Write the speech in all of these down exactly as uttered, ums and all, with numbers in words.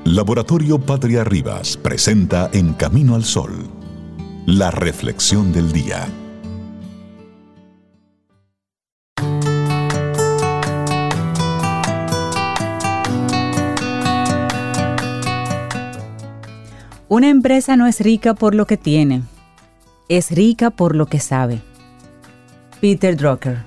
Laboratorio Patria Rivas presenta En Camino al Sol, la reflexión del día. Una empresa no es rica por lo que tiene, es rica por lo que sabe. Peter Drucker.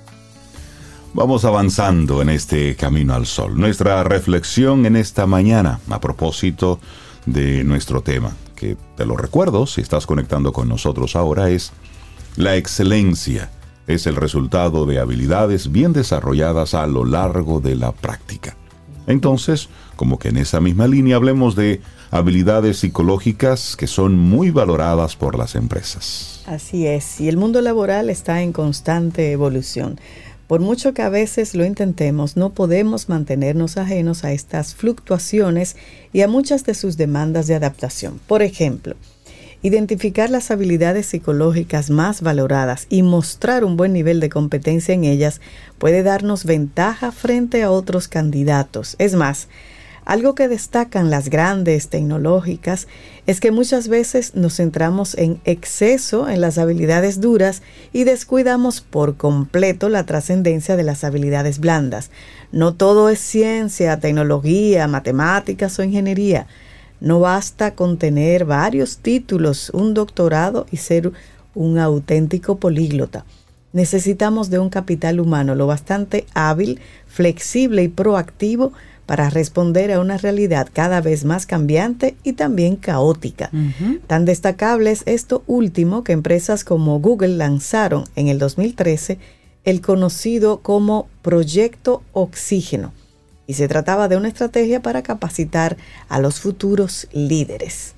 Vamos avanzando en este Camino al Sol. Nuestra reflexión en esta mañana a propósito de nuestro tema, que te lo recuerdo si estás conectando con nosotros ahora, es la excelencia. Es el resultado de habilidades bien desarrolladas a lo largo de la práctica. Entonces, como que en esa misma línea hablemos de habilidades psicológicas que son muy valoradas por las empresas. Así es, y el mundo laboral está en constante evolución. Por mucho que a veces lo intentemos, no podemos mantenernos ajenos a estas fluctuaciones y a muchas de sus demandas de adaptación. Por ejemplo, identificar las habilidades psicológicas más valoradas y mostrar un buen nivel de competencia en ellas puede darnos ventaja frente a otros candidatos. Es más, algo que destacan las grandes tecnológicas es que muchas veces nos centramos en exceso en las habilidades duras y descuidamos por completo la trascendencia de las habilidades blandas. No todo es ciencia, tecnología, matemáticas o ingeniería. No basta con tener varios títulos, un doctorado y ser un auténtico políglota. Necesitamos de un capital humano lo bastante hábil, flexible y proactivo para responder a una realidad cada vez más cambiante y también caótica. Uh-huh. Tan destacable es esto último que empresas como Google lanzaron en el dos mil trece el conocido como Proyecto Oxígeno, y se trataba de una estrategia para capacitar a los futuros líderes.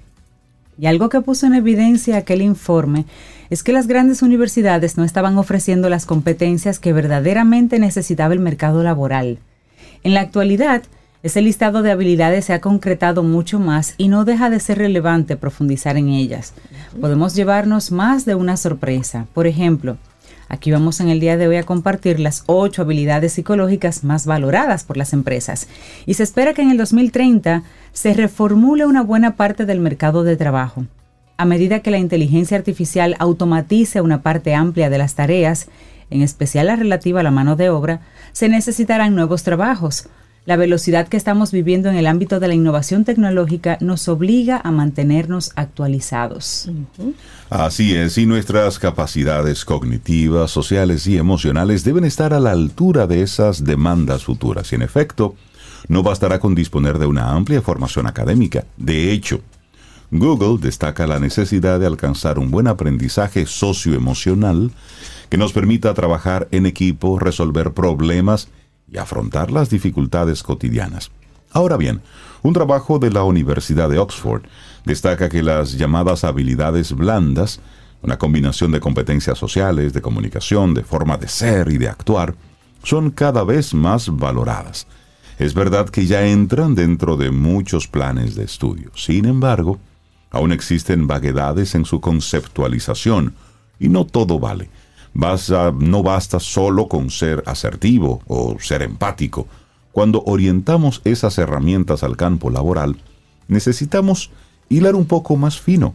Y algo que puso en evidencia aquel informe es que las grandes universidades no estaban ofreciendo las competencias que verdaderamente necesitaba el mercado laboral. En la actualidad, ese listado de habilidades se ha concretado mucho más y no deja de ser relevante profundizar en ellas. Podemos llevarnos más de una sorpresa. Por ejemplo, aquí vamos en el día de hoy a compartir las ocho habilidades psicológicas más valoradas por las empresas. Y se espera que en el dos mil treinta se reformule una buena parte del mercado de trabajo. A medida que la inteligencia artificial automatice una parte amplia de las tareas, en especial la relativa a la mano de obra, se necesitarán nuevos trabajos. La velocidad que estamos viviendo en el ámbito de la innovación tecnológica nos obliga a mantenernos actualizados. Uh-huh. Así es, y nuestras capacidades cognitivas, sociales y emocionales deben estar a la altura de esas demandas futuras. Y en efecto, no bastará con disponer de una amplia formación académica. De hecho, Google destaca la necesidad de alcanzar un buen aprendizaje socioemocional que nos permita trabajar en equipo, resolver problemas y afrontar las dificultades cotidianas. Ahora bien, un trabajo de la Universidad de Oxford destaca que las llamadas habilidades blandas, una combinación de competencias sociales, de comunicación, de forma de ser y de actuar, son cada vez más valoradas. Es verdad que ya entran dentro de muchos planes de estudio. Sin embargo, aún existen vaguedades en su conceptualización y no todo vale. Basta, no basta solo con ser asertivo o ser empático. Cuando orientamos esas herramientas al campo laboral, necesitamos hilar un poco más fino.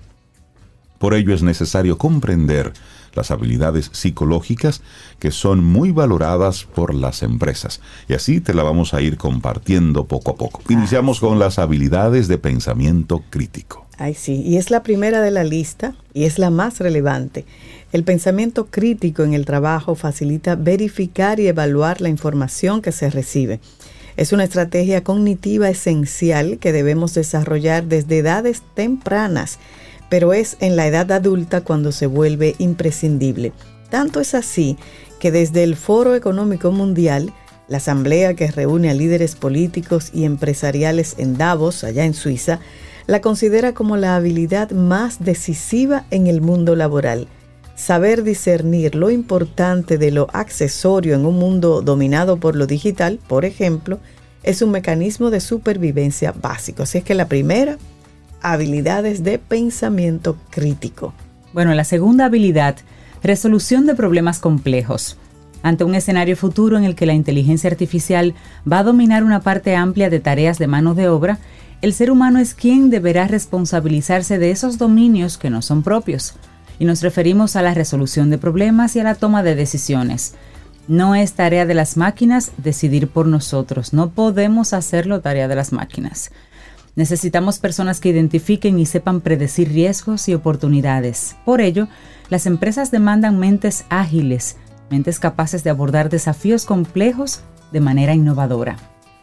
Por ello es necesario comprender las habilidades psicológicas que son muy valoradas por las empresas. Y así te la vamos a ir compartiendo poco a poco. Iniciamos con las habilidades de pensamiento crítico. Ay, sí, y es la primera de la lista y es la más relevante. El pensamiento crítico en el trabajo facilita verificar y evaluar la información que se recibe. Es una estrategia cognitiva esencial que debemos desarrollar desde edades tempranas, pero es en la edad adulta cuando se vuelve imprescindible. Tanto es así que desde el Foro Económico Mundial, la asamblea que reúne a líderes políticos y empresariales en Davos, allá en Suiza, la considera como la habilidad más decisiva en el mundo laboral. Saber discernir lo importante de lo accesorio en un mundo dominado por lo digital, por ejemplo, es un mecanismo de supervivencia básico. Así es que la primera, habilidades de pensamiento crítico. Bueno, la segunda habilidad, resolución de problemas complejos. Ante un escenario futuro en el que la inteligencia artificial va a dominar una parte amplia de tareas de mano de obra, el ser humano es quien deberá responsabilizarse de esos dominios que no son propios, y nos referimos a la resolución de problemas y a la toma de decisiones. No es tarea de las máquinas decidir por nosotros, no podemos hacerlo tarea de las máquinas. Necesitamos personas que identifiquen y sepan predecir riesgos y oportunidades. Por ello, las empresas demandan mentes ágiles, mentes capaces de abordar desafíos complejos de manera innovadora.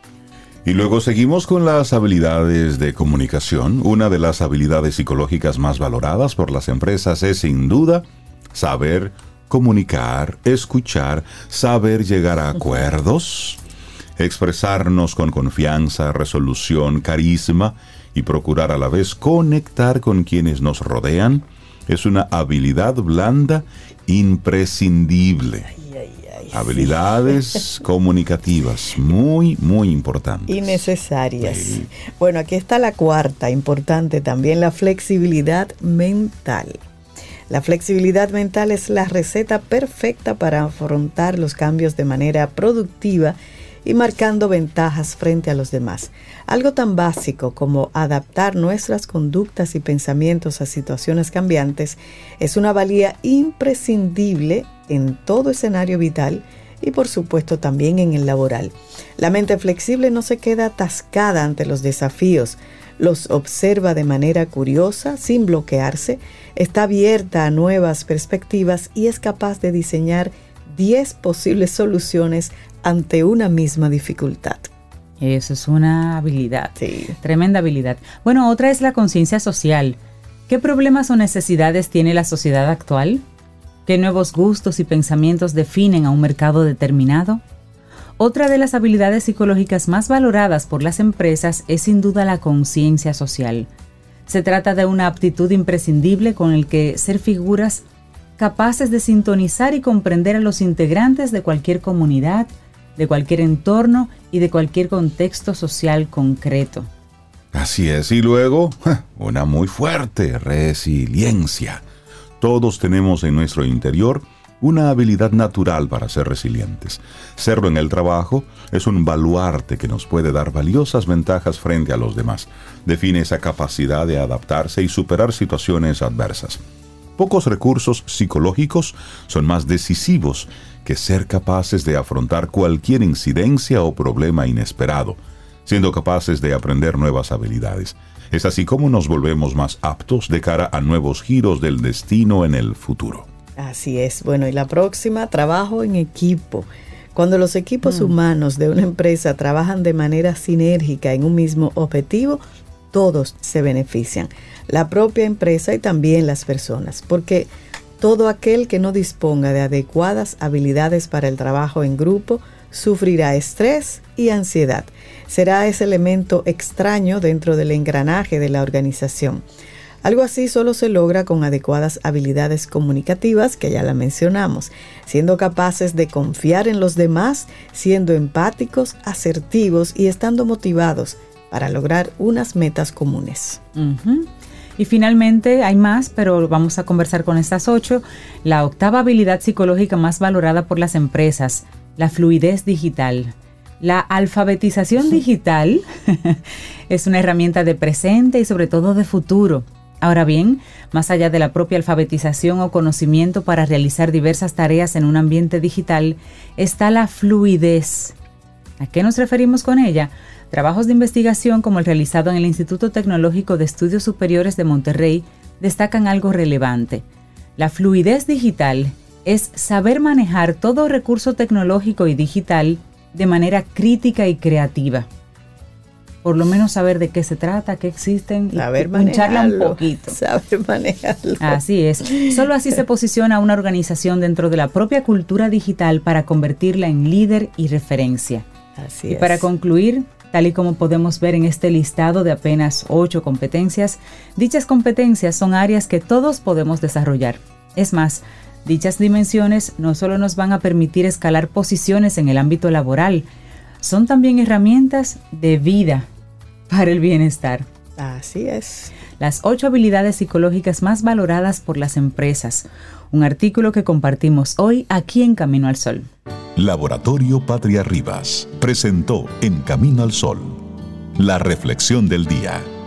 Y luego seguimos con las habilidades de comunicación. Una de las habilidades psicológicas más valoradas por las empresas es, sin duda, saber comunicar, escuchar, saber llegar a acuerdos, expresarnos con confianza, resolución, carisma y procurar a la vez conectar con quienes nos rodean. Es una habilidad blanda imprescindible. Ay, ay, ay, Habilidades sí. comunicativas muy, muy importantes. Y necesarias. Sí. Bueno, aquí está la cuarta, importante también, la flexibilidad mental. La flexibilidad mental es la receta perfecta para afrontar los cambios de manera productiva y marcando ventajas frente a los demás. Algo tan básico como adaptar nuestras conductas y pensamientos a situaciones cambiantes es una valía imprescindible en todo escenario vital y por supuesto también en el laboral. La mente flexible no se queda atascada ante los desafíos, los observa de manera curiosa, sin bloquearse, está abierta a nuevas perspectivas y es capaz de diseñar diez posibles soluciones ante una misma dificultad. Eso es una habilidad, sí. Tremenda habilidad. Bueno, otra es la conciencia social. ¿Qué problemas o necesidades tiene la sociedad actual? ¿Qué nuevos gustos y pensamientos definen a un mercado determinado? Otra de las habilidades psicológicas más valoradas por las empresas es sin duda la conciencia social. Se trata de una aptitud imprescindible con el que ser figuras capaces de sintonizar y comprender a los integrantes de cualquier comunidad, de cualquier entorno y de cualquier contexto social concreto. Así es, y luego, una muy fuerte, resiliencia. Todos tenemos en nuestro interior una habilidad natural para ser resilientes. Serlo en el trabajo es un baluarte que nos puede dar valiosas ventajas frente a los demás. Define esa capacidad de adaptarse y superar situaciones adversas. Pocos recursos psicológicos son más decisivos que ser capaces de afrontar cualquier incidencia o problema inesperado, siendo capaces de aprender nuevas habilidades. Es así como nos volvemos más aptos de cara a nuevos giros del destino en el futuro. Así es. Bueno, y la próxima, trabajo en equipo. Cuando los equipos mm. humanos de una empresa trabajan de manera sinérgica en un mismo objetivo, todos se benefician. La propia empresa y también las personas, porque todo aquel que no disponga de adecuadas habilidades para el trabajo en grupo sufrirá estrés y ansiedad. Será ese elemento extraño dentro del engranaje de la organización. Algo así solo se logra con adecuadas habilidades comunicativas, que ya la mencionamos, siendo capaces de confiar en los demás, siendo empáticos, asertivos y estando motivados para lograr unas metas comunes. Uh-huh. Y finalmente hay más, pero vamos a conversar con estas ocho. La octava habilidad psicológica más valorada por las empresas, la fluidez digital. La alfabetización digital es una herramienta de presente y sobre todo de futuro. Ahora bien, más allá de la propia alfabetización o conocimiento para realizar diversas tareas en un ambiente digital, está la fluidez. ¿A qué nos referimos con ella? Trabajos de investigación como el realizado en el Instituto Tecnológico de Estudios Superiores de Monterrey destacan algo relevante. La fluidez digital es saber manejar todo recurso tecnológico y digital de manera crítica y creativa. Por lo menos saber de qué se trata, qué existen, saber y pincharla un poquito. Saber manejarlo. Así es. Solo así se posiciona una organización dentro de la propia cultura digital para convertirla en líder y referencia. Así y es. para concluir, tal y como podemos ver en este listado de apenas ocho competencias, dichas competencias son áreas que todos podemos desarrollar. Es más, dichas dimensiones no solo nos van a permitir escalar posiciones en el ámbito laboral, son también herramientas de vida para el bienestar. Así es. Las ocho habilidades psicológicas más valoradas por las empresas. Un artículo que compartimos hoy aquí en Camino al Sol. Laboratorio Patria Rivas presentó En Camino al Sol, La reflexión del día.